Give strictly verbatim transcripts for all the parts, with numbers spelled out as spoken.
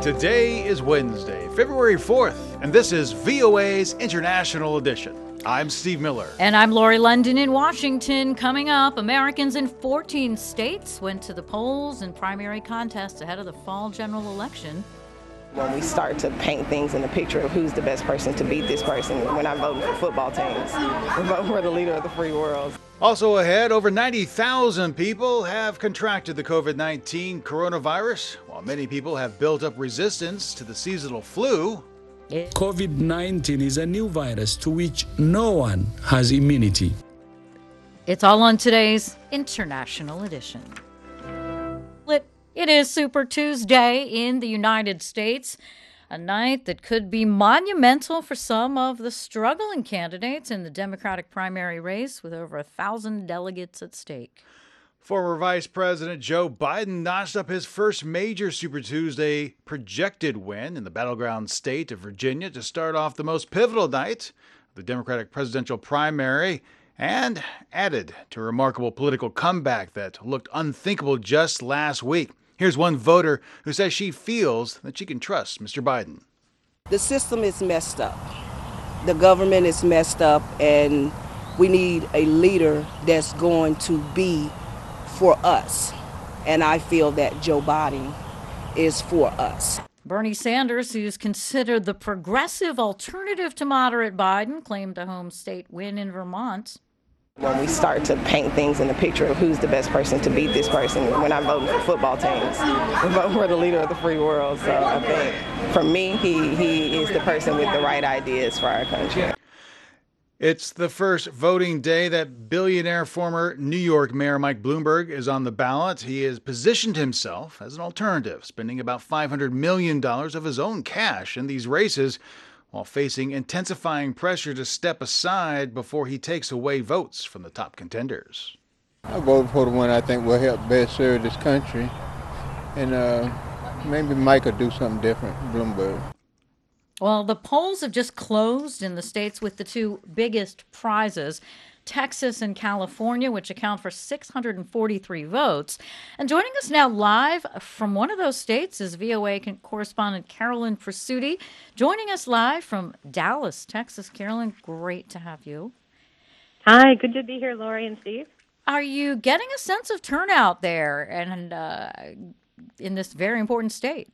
Today is Wednesday, February fourth, and this is V O A's International Edition. I'm Steve Miller. And I'm Lori London in Washington. Coming up, Americans in fourteen states went to the polls in primary contests ahead of the fall general election. When we start to paint things in the picture of who's the best person to beat this person, we're not voting for football teams. We're voting for the leader of the free world. Also ahead, over ninety thousand people have contracted the covid nineteen coronavirus, while many people have built up resistance to the seasonal flu. covid nineteen is a new virus to which no one has immunity. It's all on today's International Edition. It is Super Tuesday in the United States, a night that could be monumental for some of the struggling candidates in the Democratic primary race with over a thousand delegates at stake. Former Vice President Joe Biden notched up his first major Super Tuesday projected win in the battleground state of Virginia to start off the most pivotal night of the Democratic presidential primary, and added to a remarkable political comeback that looked unthinkable just last week. Here's one voter who says she feels that she can trust Mister Biden. The system is messed up. The government is messed up, and we need a leader that's going to be for us. And I feel that Joe Biden is for us. Bernie Sanders, who's considered the progressive alternative to moderate Biden, claimed a home state win in Vermont. When we start to paint things in the picture of who's the best person to beat this person, we're not voting for football teams. We're voting for the leader of the free world. So I think for me, he, he is the person with the right ideas for our country. It's the first voting day that billionaire former New York Mayor Mike Bloomberg is on the ballot. He has positioned himself as an alternative, spending about five hundred million dollars of his own cash in these races, while facing intensifying pressure to step aside before he takes away votes from the top contenders. I vote for the one I think will help best serve this country, and uh, maybe Mike will do something different, Bloomberg. Well, the polls have just closed in the states with the two biggest prizes, Texas and California, which account for six hundred forty-three votes. And joining us now live from one of those states is V O A correspondent Carolyn Presutti. Joining us live from Dallas, Texas. Carolyn, great to have you. Hi, good to be here, Lori and Steve. Are you getting a sense of turnout there and uh, in this very important state?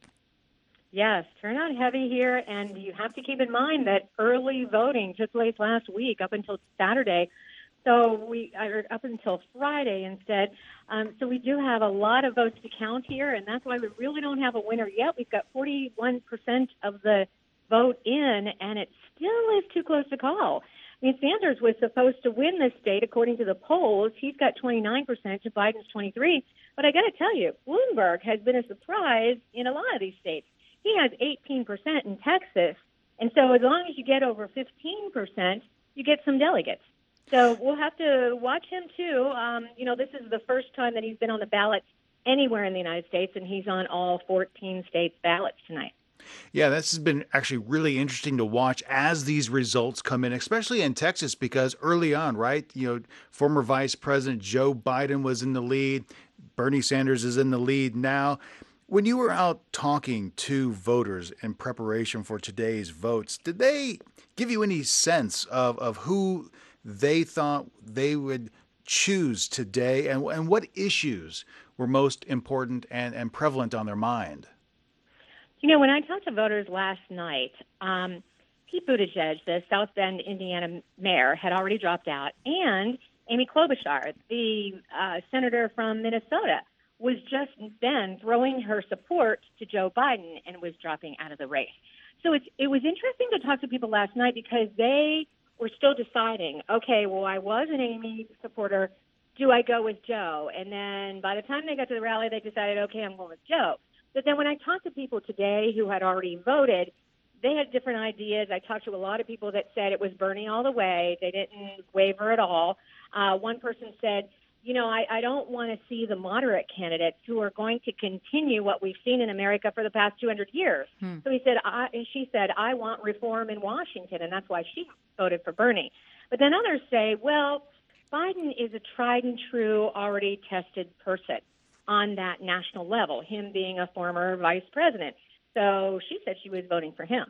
Yes, turnout heavy here, and you have to keep in mind that early voting took place last week up until Saturday. So we are up until Friday instead. Um, so we do have a lot of votes to count here, and that's why we really don't have a winner yet. We've got forty-one percent of the vote in, and it still is too close to call. I mean, Sanders was supposed to win this state according to the polls. He's got twenty-nine percent to Biden's twenty-three. But I got to tell you, Bloomberg has been a surprise in a lot of these states. He has eighteen percent in Texas, and so as long as you get over fifteen percent, you get some delegates. So we'll have to watch him, too. Um, you know, this is the first time that he's been on the ballot anywhere in the United States, and he's on all fourteen states' ballots tonight. Yeah, this has been actually really interesting to watch as these results come in, especially in Texas, because early on, right, you know, former Vice President Joe Biden was in the lead. Bernie Sanders is in the lead now. When you were out talking to voters in preparation for today's votes, did they give you any sense of, of who they thought they would choose today, and, and what issues were most important and, and prevalent on their mind? You know, when I talked to voters last night, um, Pete Buttigieg, the South Bend, Indiana mayor, had already dropped out, and Amy Klobuchar, the uh, senator from Minnesota, was just then throwing her support to Joe Biden and was dropping out of the race. So it's, it was interesting to talk to people last night because they were still deciding, okay, well, I was an Amy supporter. Do I go with Joe? And then by the time they got to the rally, they decided, okay, I'm going with Joe. But then when I talked to people today who had already voted, they had different ideas. I talked to a lot of people that said it was Bernie all the way. They didn't waver at all. Uh, one person said, you know, I, I don't want to see the moderate candidates who are going to continue what we've seen in America for the past two hundred years. Hmm. So he said, I, and she said, I want reform in Washington, and that's why she voted for Bernie. But then others say, well, Biden is a tried and true, already tested person on that national level, him being a former vice president. So she said she was voting for him.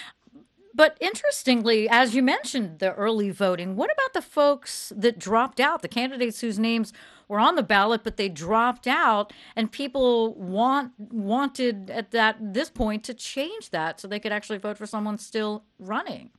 But interestingly, as you mentioned, the early voting, what about the folks that dropped out, the candidates whose names were on the ballot, but they dropped out, and people want wanted at that this point to change that so they could actually vote for someone still running?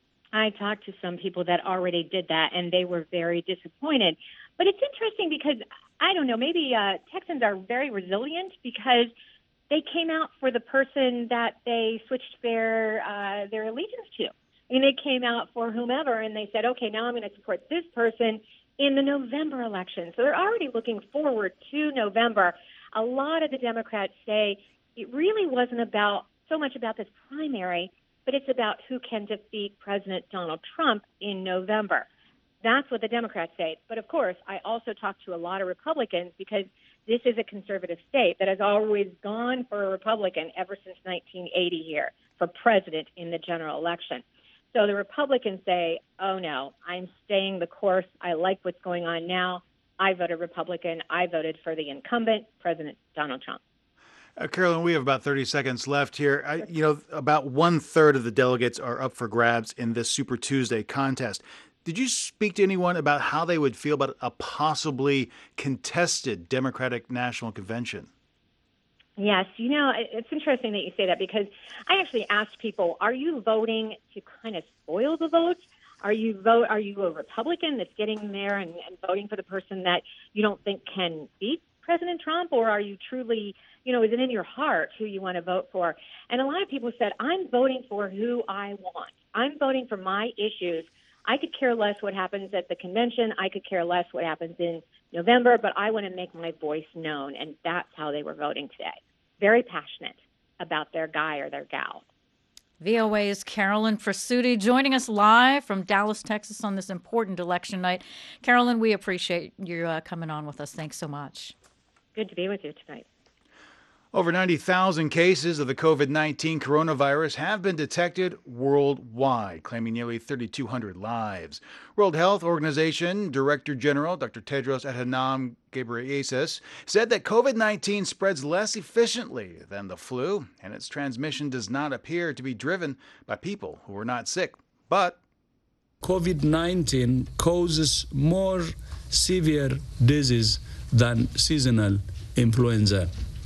I talked to some people that already did that, and they were very disappointed. But it's interesting because, I don't know, maybe uh, Texans are very resilient because they came out for the person that they switched their uh, their allegiance to. I mean, they came out for whomever, and they said, okay, now I'm going to support this person in the November election. So they're already looking forward to November. A lot of the Democrats say it really wasn't about so much about this primary, but it's about who can defeat President Donald Trump in November. That's what the Democrats say. But, of course, I also talked to a lot of Republicans because this is a conservative state that has always gone for a Republican ever since nineteen eighty here for president in the general election. So the Republicans say, oh, no, I'm staying the course. I like what's going on now. I voted Republican. I voted for the incumbent, President Donald Trump. Uh, Carolyn, we have about thirty seconds left here. I, you know, about one third of the delegates are up for grabs in this Super Tuesday contest. Did you speak to anyone about how they would feel about a possibly contested Democratic National Convention? Yes, you know, it's interesting that you say that because I actually asked people, are you voting to kind of spoil the votes? Are you vote? Are you a Republican that's getting there and, and voting for the person that you don't think can beat President Trump? Or are you truly, you know, is it in your heart who you want to vote for? And a lot of people said, I'm voting for who I want. I'm voting for my issues. I could care less what happens at the convention. I could care less what happens in November, but I want to make my voice known. And that's how they were voting today. Very passionate about their guy or their gal. V O A's Carolyn Presutti joining us live from Dallas, Texas on this important election night. Carolyn, we appreciate you uh, coming on with us. Thanks so much. Good to be with you tonight. Over ninety thousand cases of the COVID nineteen coronavirus have been detected worldwide, claiming nearly three thousand two hundred lives. World Health Organization Director General Doctor Tedros Adhanom Ghebreyesus said that COVID nineteen spreads less efficiently than the flu, and its transmission does not appear to be driven by people who are not sick. But COVID nineteen causes more severe disease than seasonal influenza.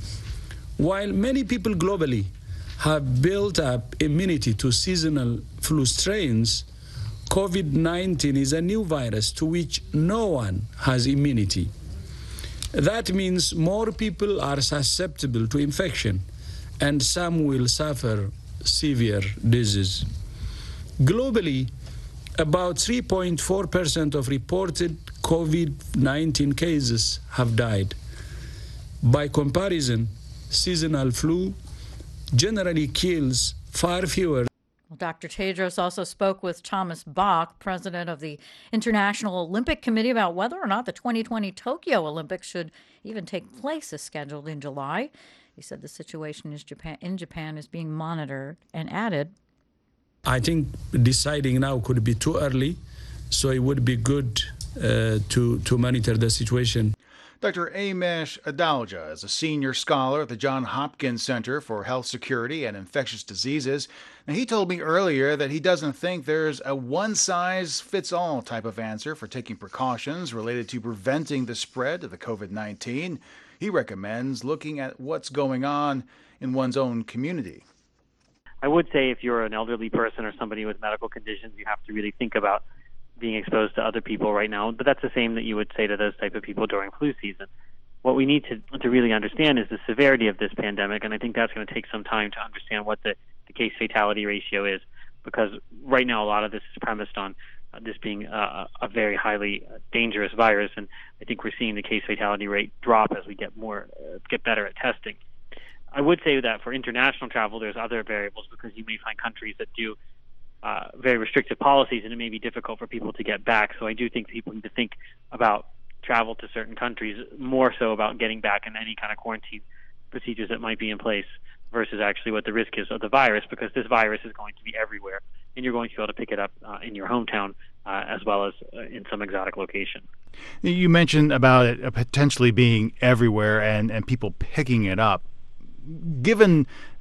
While many people globally have built up immunity to seasonal flu strains, COVID nineteen is a new virus to which no one has immunity. That means more people are susceptible to infection, and some will suffer severe disease. Globally, about three point four percent of reported COVID nineteen cases have died. By comparison, seasonal flu generally kills far fewer. Well, Doctor Tedros also spoke with Thomas Bach, president of the International Olympic Committee, about whether or not the twenty twenty Tokyo Olympics should even take place as scheduled in July. He said the situation is Japan, in Japan is being monitored, and added, I think deciding now could be too early, so it would be good uh, to, to monitor the situation. Doctor Amesh Adalja is a senior scholar at the Johns Hopkins Center for Health Security and Infectious Diseases. And he told me earlier that he doesn't think there's a one-size-fits-all type of answer for taking precautions related to preventing the spread of the COVID nineteen. He recommends looking at what's going on in one's own community. I would say if you're an elderly person or somebody with medical conditions, you have to really think about being exposed to other people right now, but that's the same that you would say to those type of people during flu season. What we need to to really understand is the severity of this pandemic, and I think that's going to take some time to understand what the, the case fatality ratio is, because right now a lot of this is premised on uh, this being uh, a very highly dangerous virus, and I think we're seeing the case fatality rate drop as we get more uh, get better at testing. I would say that for international travel, there's other variables, because you may find countries that do Uh, very restrictive policies, and it may be difficult for people to get back. So I do think people need to think about travel to certain countries, more so about getting back and any kind of quarantine procedures that might be in place versus actually what the risk is of the virus, because this virus is going to be everywhere, and you're going to be able to pick it up uh, in your hometown uh, as well as uh, in some exotic location. You mentioned about it potentially being everywhere and, and people picking it up. Given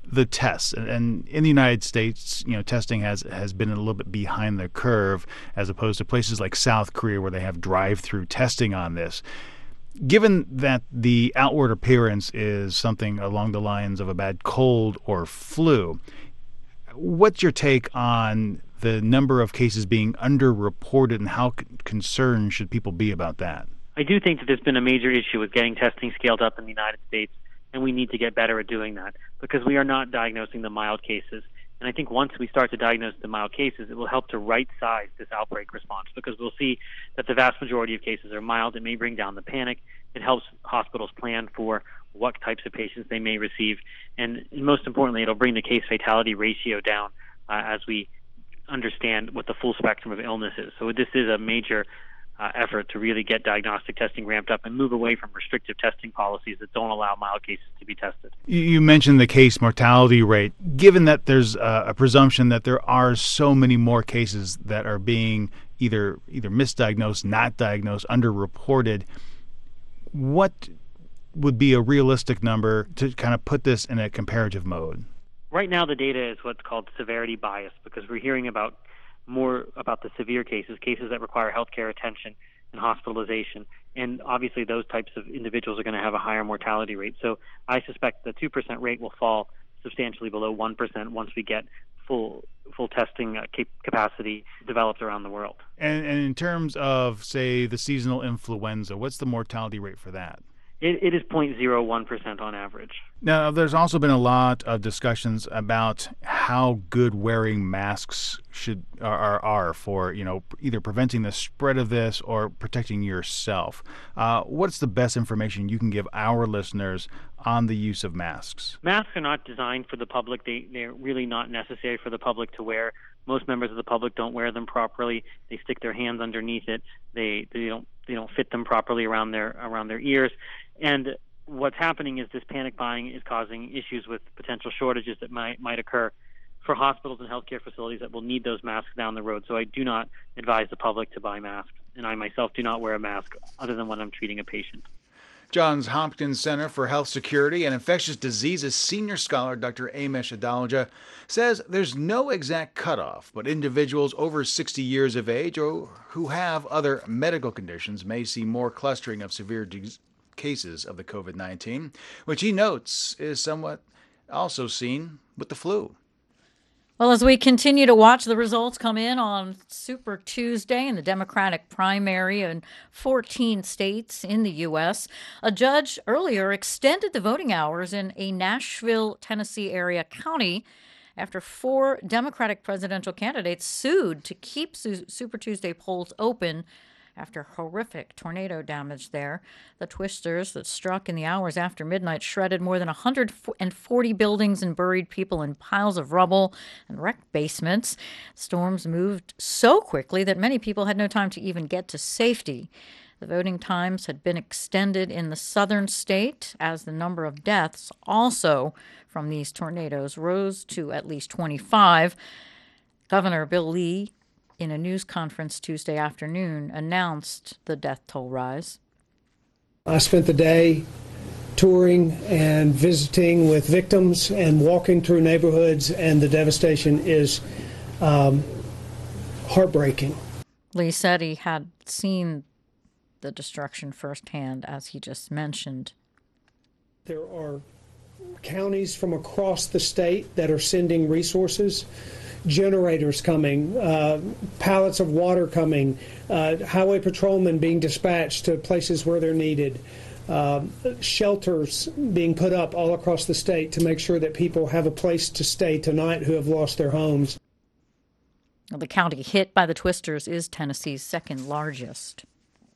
the tests, and in the United States, you know, testing has has been a little bit behind the curve as opposed to places like South Korea where they have drive-through testing on this. Given that the outward appearance is something along the lines of a bad cold or flu, what's your take on the number of cases being underreported, and how concerned should people be about that? I do think that there's been a major issue with getting testing scaled up in the United States, and we need to get better at doing that because we are not diagnosing the mild cases. And I think once we start to diagnose the mild cases, it will help to right-size this outbreak response because we'll see that the vast majority of cases are mild. It may bring down the panic. It helps hospitals plan for what types of patients they may receive. And most importantly, it'll bring the case fatality ratio down uh, as we understand what the full spectrum of illness is. So this is a major Uh, effort to really get diagnostic testing ramped up and move away from restrictive testing policies that don't allow mild cases to be tested. You mentioned the case mortality rate. Given that there's a, a presumption that there are so many more cases that are being either either misdiagnosed, not diagnosed, underreported, what would be a realistic number to kind of put this in a comparative mode? Right now, the data is what's called severity bias because we're hearing about more about the severe cases, cases that require healthcare attention and hospitalization. And obviously those types of individuals are going to have a higher mortality rate. So I suspect the two percent rate will fall substantially below one percent once we get full full testing uh, cap- capacity developed around the world. And, and in terms of, say, the seasonal influenza, what's the mortality rate for that? It, it is zero point zero one percent on average. Now, there's also been a lot of discussions about how good wearing masks should are, are for, you know, either preventing the spread of this or protecting yourself. Uh, what's the best information you can give our listeners on the use of masks? Masks are not designed for the public. They, they're really not necessary for the public to wear. Most members of the public don't wear them properly. They stick their hands underneath it. They they don't they don't fit them properly around their around their ears. And what's happening is this panic buying is causing issues with potential shortages that might might occur for hospitals and healthcare facilities that will need those masks down the road. So I do not advise the public to buy masks, and I myself do not wear a mask other than when I'm treating a patient. Johns Hopkins Center for Health Security and Infectious Diseases senior scholar Doctor Amesh Adalja says there's no exact cutoff, but individuals over sixty years of age or who have other medical conditions may see more clustering of severe disease cases of the COVID nineteen, which he notes is somewhat also seen with the flu. Well, as we continue to watch the results come in on Super Tuesday in the Democratic primary in fourteen states in the U S, a judge earlier extended the voting hours in a Nashville, Tennessee area county after four Democratic presidential candidates sued to keep Super Tuesday polls open after horrific tornado damage there. The twisters that struck in the hours after midnight shredded more than one hundred forty buildings and buried people in piles of rubble and wrecked basements. Storms moved so quickly that many people had no time to even get to safety. The voting times had been extended in the southern state as the number of deaths also from these tornadoes rose to at least twenty-five. Governor Bill Lee, in a news conference Tuesday afternoon, announced the death toll rise. I spent the day touring and visiting with victims and walking through neighborhoods, and the devastation is um, heartbreaking. Lee said he had seen the destruction firsthand, as he just mentioned. There are counties from across the state that are sending resources. Generators coming, uh, pallets of water coming, uh, highway patrolmen being dispatched to places where they're needed, uh, shelters being put up all across the state to make sure that people have a place to stay tonight who have lost their homes. The county hit by the twisters is Tennessee's second largest.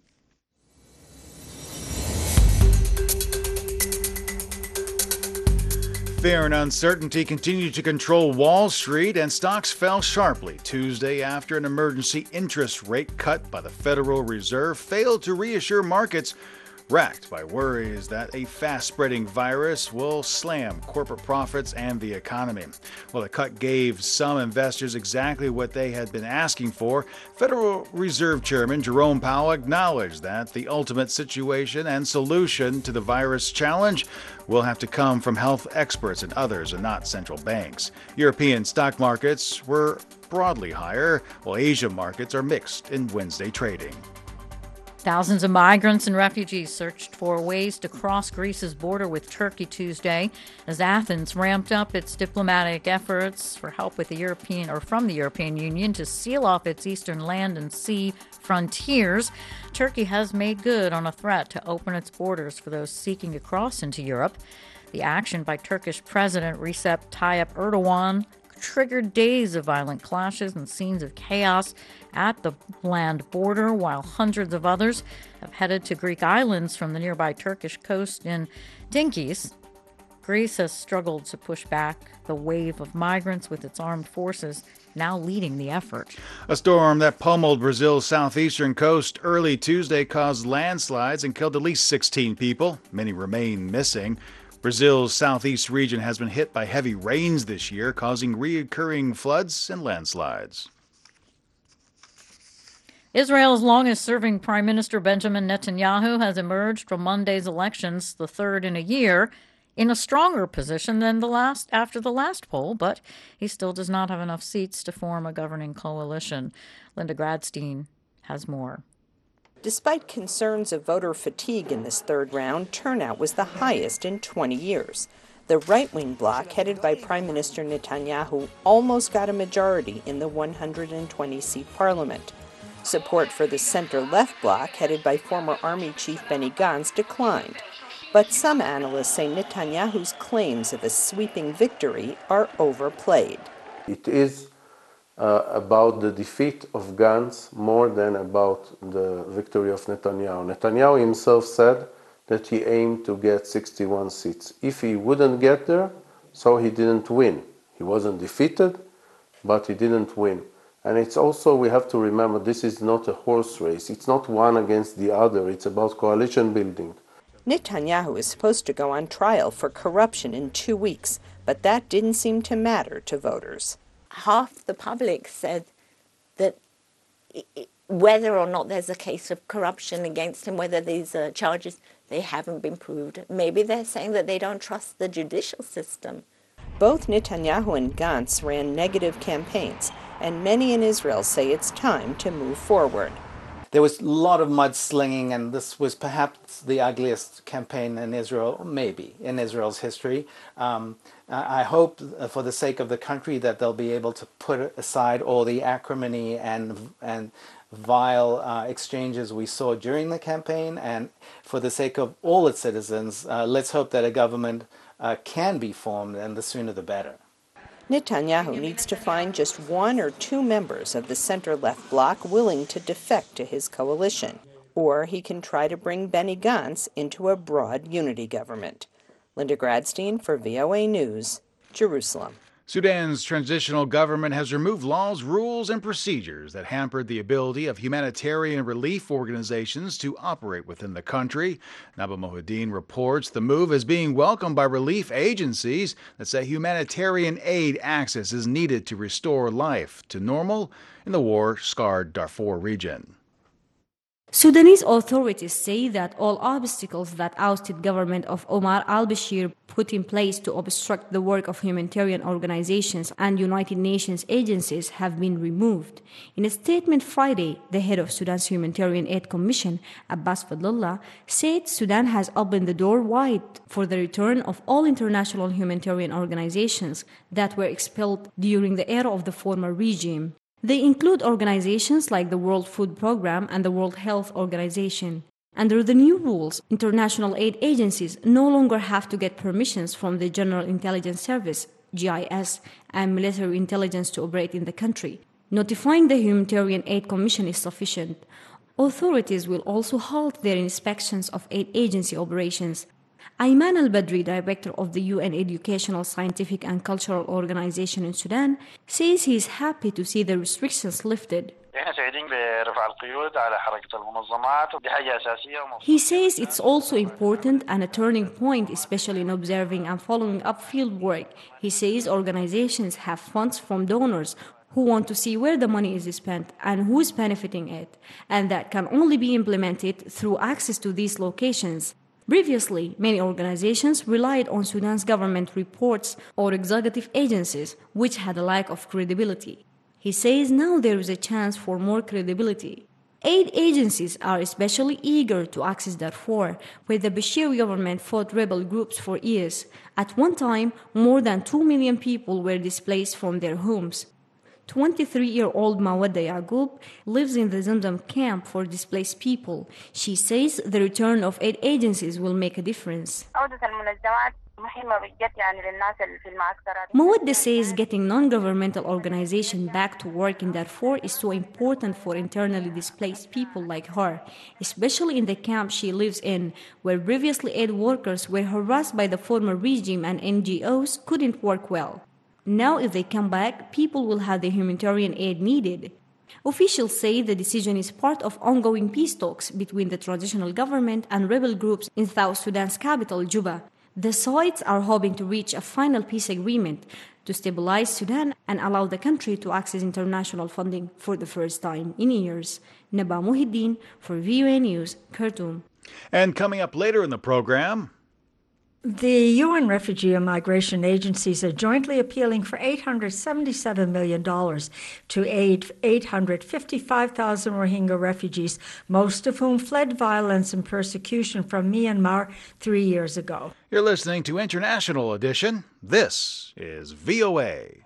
Fear and uncertainty continue to control Wall Street, and stocks fell sharply Tuesday after an emergency interest rate cut by the Federal Reserve failed to reassure markets racked by worries that a fast-spreading virus will slam corporate profits and the economy. Well, the cut gave some investors exactly what they had been asking for. Federal Reserve Chairman Jerome Powell acknowledged that the ultimate situation and solution to the virus challenge will have to come from health experts and others and not central banks. European stock markets were broadly higher, while Asian markets are mixed in Wednesday trading. Thousands of migrants and refugees searched for ways to cross Greece's border with Turkey Tuesday as Athens ramped up its diplomatic efforts for help with the European or from the European Union to seal off its eastern land and sea frontiers. Turkey has made good on a threat to open its borders for those seeking to cross into Europe. The action by Turkish President Recep Tayyip Erdogan triggered days of violent clashes and scenes of chaos at the land border, while hundreds of others have headed to Greek islands from the nearby Turkish coast in Dinkies. Greece has struggled to push back the wave of migrants, with its armed forces now leading the effort. A storm that pummeled Brazil's southeastern coast early Tuesday caused landslides and killed at least sixteen people. Many remain missing. Brazil's southeast region has been hit by heavy rains this year, causing recurring floods and landslides. Israel's longest-serving Prime Minister Benjamin Netanyahu has emerged from Monday's elections, the third in a year, in a stronger position than the last after the last poll, but he still does not have enough seats to form a governing coalition. Linda Gradstein has more. Despite concerns of voter fatigue in this third round, turnout was the highest in twenty years. The right-wing bloc, headed by Prime Minister Netanyahu, almost got a majority in the one hundred twenty seat parliament. Support for the center-left bloc, headed by former Army Chief Benny Gantz, declined. But some analysts say Netanyahu's claims of a sweeping victory are overplayed. It is uh, about the defeat of Gantz more than about the victory of Netanyahu. Netanyahu himself said that he aimed to get sixty-one seats. If he wouldn't get there, so he didn't win. He wasn't defeated, but he didn't win. And it's also, we have to remember, this is not a horse race. It's not one against the other. It's about coalition building. Netanyahu is supposed to go on trial for corruption in two weeks, but that didn't seem to matter to voters. Half the public said that whether or not there's a case of corruption against him, whether these uh, charges, they haven't been proved. Maybe they're saying that they don't trust the judicial system. Both Netanyahu and Gantz ran negative campaigns, and many in Israel say it's time to move forward. There was a lot of mudslinging, and this was perhaps the ugliest campaign in Israel, maybe, in Israel's history. Um, I hope, for the sake of the country, that they'll be able to put aside all the acrimony and and vile uh, exchanges we saw during the campaign, and for the sake of all its citizens, uh, let's hope that a government uh, can be formed, and the sooner the better. Netanyahu needs to find just one or two members of the center-left bloc willing to defect to his coalition, or he can try to bring Benny Gantz into a broad unity government. Linda Gradstein for V O A News, Jerusalem. Sudan's transitional government has removed laws, rules, and procedures that hampered the ability of humanitarian relief organizations to operate within the country. Naba Mohideen reports the move is being welcomed by relief agencies that say humanitarian aid access is needed to restore life to normal in the war-scarred Darfur region. Sudanese authorities say that all obstacles that ousted government of Omar al-Bashir put in place to obstruct the work of humanitarian organizations and United Nations agencies have been removed. In a statement Friday, the head of Sudan's Humanitarian Aid Commission, Abbas Fadlallah, said Sudan has opened the door wide for the return of all international humanitarian organizations that were expelled during the era of the former regime. They include organizations like the World Food Programme and the World Health Organization. Under the new rules, international aid agencies no longer have to get permissions from the General Intelligence Service, G I S, and military intelligence to operate in the country. Notifying the Humanitarian Aid Commission is sufficient. Authorities will also halt their inspections of aid agency operations. Ayman al-Badri, director of the U N Educational, Scientific and Cultural Organization in Sudan, says he is happy to see the restrictions lifted. He says it's also important and a turning point, especially in observing and following up field work. He says organizations have funds from donors who want to see where the money is spent and who is benefiting it, and that can only be implemented through access to these locations. Previously, many organizations relied on Sudan's government reports or executive agencies, which had a lack of credibility. He says now there is a chance for more credibility. Aid agencies are especially eager to access Darfur, where the Bashir government fought rebel groups for years. At one time, more than two million people were displaced from their homes. twenty-three-year-old Mawadda Yaqub lives in the Zamzam camp for displaced people. She says the return of aid agencies will make a difference. Mawadda says getting non-governmental organizations back to work in Darfur is so important for internally displaced people like her, especially in the camp she lives in, where previously aid workers were harassed by the former regime and N G Os couldn't work well. Now, if they come back, people will have the humanitarian aid needed. Officials say the decision is part of ongoing peace talks between the transitional government and rebel groups in South Sudan's capital, Juba. The sides are hoping to reach a final peace agreement to stabilize Sudan and allow the country to access international funding for the first time in years. Naba Muhiddin for V O A News, Khartoum. And coming up later in the program, the U N Refugee and Migration Agencies are jointly appealing for eight hundred seventy-seven million dollars to aid eight hundred fifty-five thousand Rohingya refugees, most of whom fled violence and persecution from Myanmar three years ago. You're listening to International Edition. This is V O A.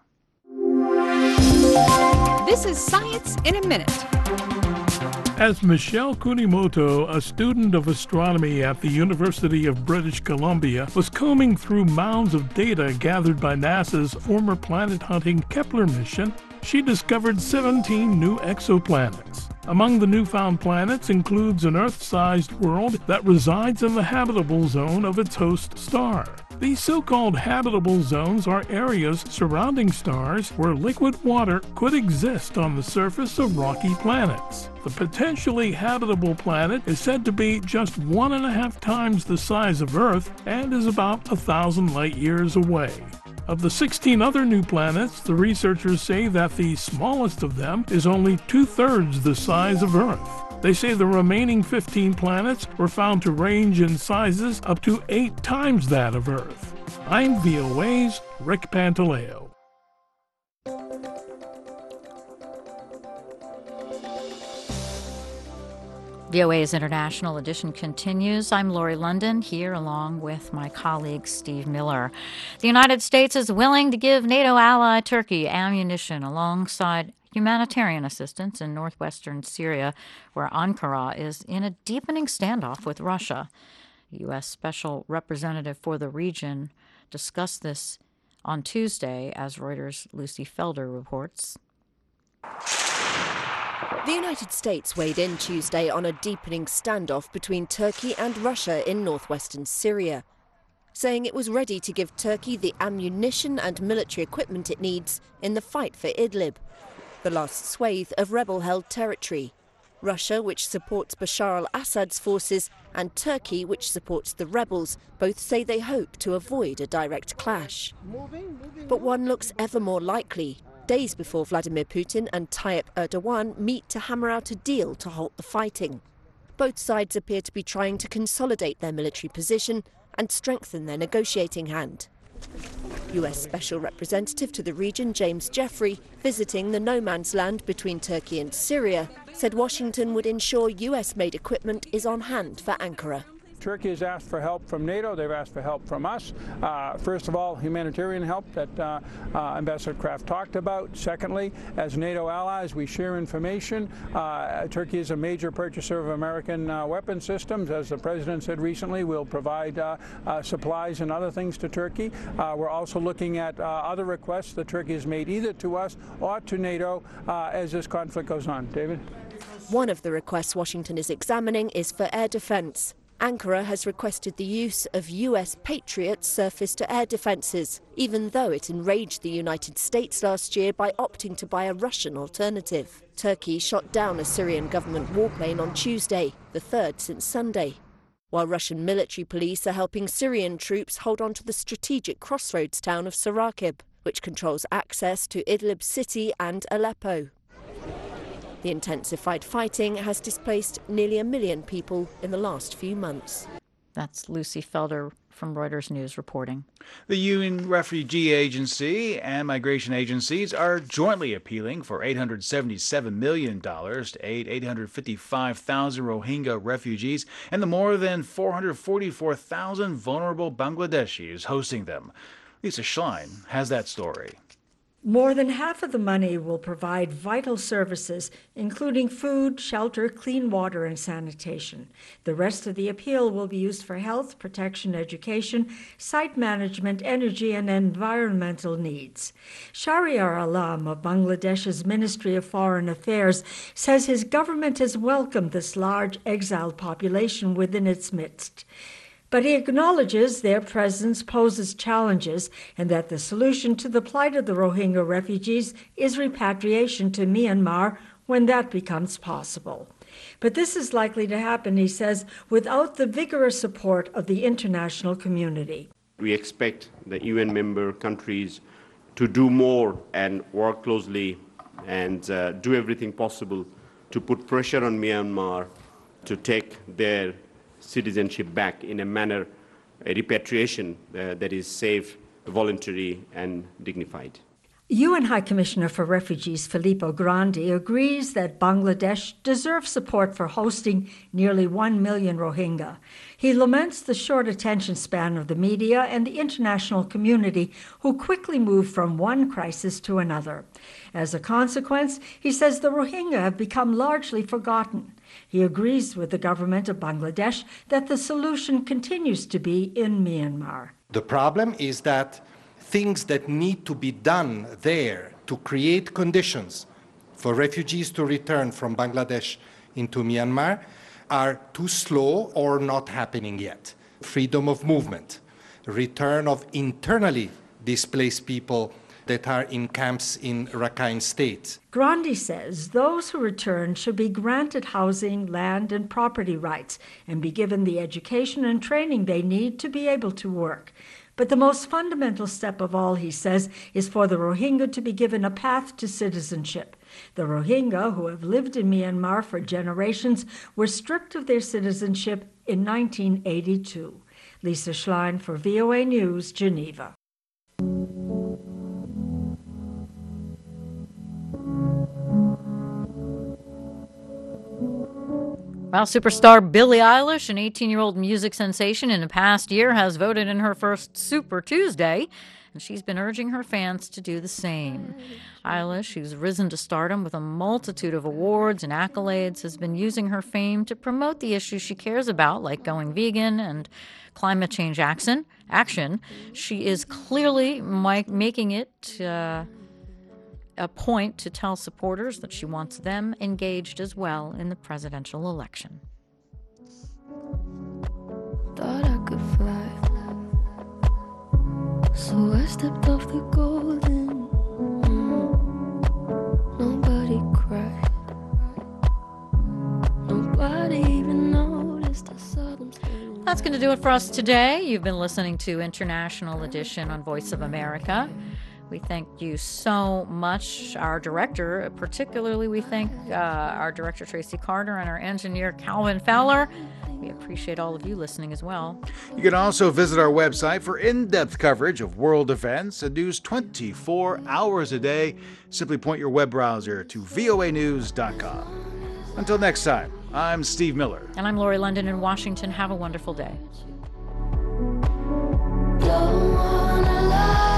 This is Science in a Minute. As Michelle Kunimoto, a student of astronomy at the University of British Columbia, was combing through mounds of data gathered by NASA's former planet-hunting Kepler mission, she discovered seventeen new exoplanets. Among the newfound planets includes an Earth-sized world that resides in the habitable zone of its host star. These so-called habitable zones are areas surrounding stars where liquid water could exist on the surface of rocky planets. The potentially habitable planet is said to be just one and a half times the size of Earth and is about a thousand light years away. Of the sixteen other new planets, the researchers say that the smallest of them is only two-thirds the size of Earth. They say the remaining fifteen planets were found to range in sizes up to eight times that of Earth. I'm V O A's Rick Pantaleo. V O A's International Edition continues. I'm Lori London, here along with my colleague Steve Miller. The United States is willing to give NATO ally Turkey ammunition alongside humanitarian assistance in northwestern Syria, where Ankara is in a deepening standoff with Russia. U S Special Representative for the region discussed this on Tuesday, as Reuters' Lucy Felder reports. The United States weighed in Tuesday on a deepening standoff between Turkey and Russia in northwestern Syria, saying it was ready to give Turkey the ammunition and military equipment it needs in the fight for Idlib, the last swathe of rebel-held territory. Russia, which supports Bashar al-Assad's forces, and Turkey, which supports the rebels, both say they hope to avoid a direct clash. But one looks ever more likely, days before Vladimir Putin and Tayyip Erdogan meet to hammer out a deal to halt the fighting. Both sides appear to be trying to consolidate their military position and strengthen their negotiating hand. U S Special Representative to the region James Jeffrey, visiting the no-man's land between Turkey and Syria, said Washington would ensure U S-made equipment is on hand for Ankara. Turkey has asked for help from NATO. They've asked for help from us. Uh, first of all, humanitarian help that uh, uh, Ambassador Kraft talked about. Secondly, as NATO allies, we share information. Uh, Turkey is a major purchaser of American uh, weapon systems. As the President said recently, we'll provide uh, uh, supplies and other things to Turkey. Uh, we're also looking at uh, other requests that Turkey has made either to us or to NATO uh, as this conflict goes on. David? One of the requests Washington is examining is for air defense. Ankara has requested the use of U S Patriot surface-to-air defences, even though it enraged the United States last year by opting to buy a Russian alternative. Turkey shot down a Syrian government warplane on Tuesday, the third since Sunday, while Russian military police are helping Syrian troops hold on to the strategic crossroads town of Sarakib, which controls access to Idlib city and Aleppo. The intensified fighting has displaced nearly a million people in the last few months. That's Lucy Felder from Reuters News reporting. The U N Refugee Agency and migration agencies are jointly appealing for eight hundred seventy-seven million dollars to aid eight hundred fifty-five thousand Rohingya refugees and the more than four hundred forty-four thousand vulnerable Bangladeshis hosting them. Lisa Schlein has that story. More than half of the money will provide vital services, including food, shelter, clean water, and sanitation. The rest of the appeal will be used for health, protection, education, site management, energy, and environmental needs. Shahriar Alam of Bangladesh's Ministry of Foreign Affairs says his government has welcomed this large exiled population within its midst. But he acknowledges their presence poses challenges and that the solution to the plight of the Rohingya refugees is repatriation to Myanmar when that becomes possible. But this is likely to happen, he says, without the vigorous support of the international community. We expect the U N member countries to do more and work closely and uh, do everything possible to put pressure on Myanmar to take their citizenship back in a manner, a repatriation uh, that is safe, voluntary, and dignified. U N High Commissioner for Refugees Filippo Grandi agrees that Bangladesh deserves support for hosting nearly one million Rohingya. He laments the short attention span of the media and the international community, who quickly moved from one crisis to another. As a consequence, he says the Rohingya have become largely forgotten. He agrees with the government of Bangladesh that the solution continues to be in Myanmar. The problem is that things that need to be done there to create conditions for refugees to return from Bangladesh into Myanmar are too slow or not happening yet. Freedom of movement, return of internally displaced people that are in camps in Rakhine State. Grandi says those who return should be granted housing, land, and property rights and be given the education and training they need to be able to work. But the most fundamental step of all, he says, is for the Rohingya to be given a path to citizenship. The Rohingya, who have lived in Myanmar for generations, were stripped of their citizenship in nineteen eighty-two. Lisa Schlein for V O A News, Geneva. Well, superstar Billie Eilish, an eighteen-year-old music sensation in the past year, has voted in her first Super Tuesday, and she's been urging her fans to do the same. Eilish, who's risen to stardom with a multitude of awards and accolades, has been using her fame to promote the issues she cares about, like going vegan and climate change action. Action. She is clearly mi- making it Uh, a point to tell supporters that she wants them engaged as well in the presidential election. Thought I could fly, so I stepped off the golden. Mm. Nobody cried, nobody even noticed I saw them standing. That's going to do it for us today. You've been listening to International Edition on Voice of America. We thank you so much, our director. Particularly, we thank uh, our director, Tracy Carter, and our engineer, Calvin Fowler. We appreciate all of you listening as well. You can also visit our website for in-depth coverage of world events and news twenty-four hours a day. Simply point your web browser to V O A news dot com. Until next time, I'm Steve Miller. And I'm Lori London in Washington. Have a wonderful day. Don't wanna lie.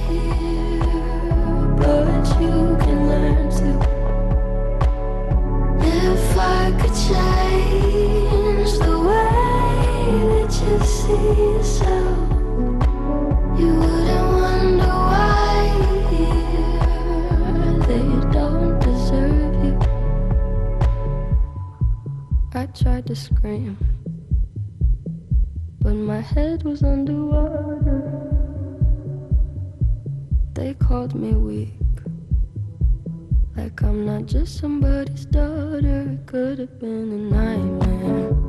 But you can learn to. If I could change the way that you see yourself, you wouldn't wonder why they don't deserve you. I tried to scream, my head was underwater. They called me weak, like I'm not just somebody's daughter. It could have been a nightmare.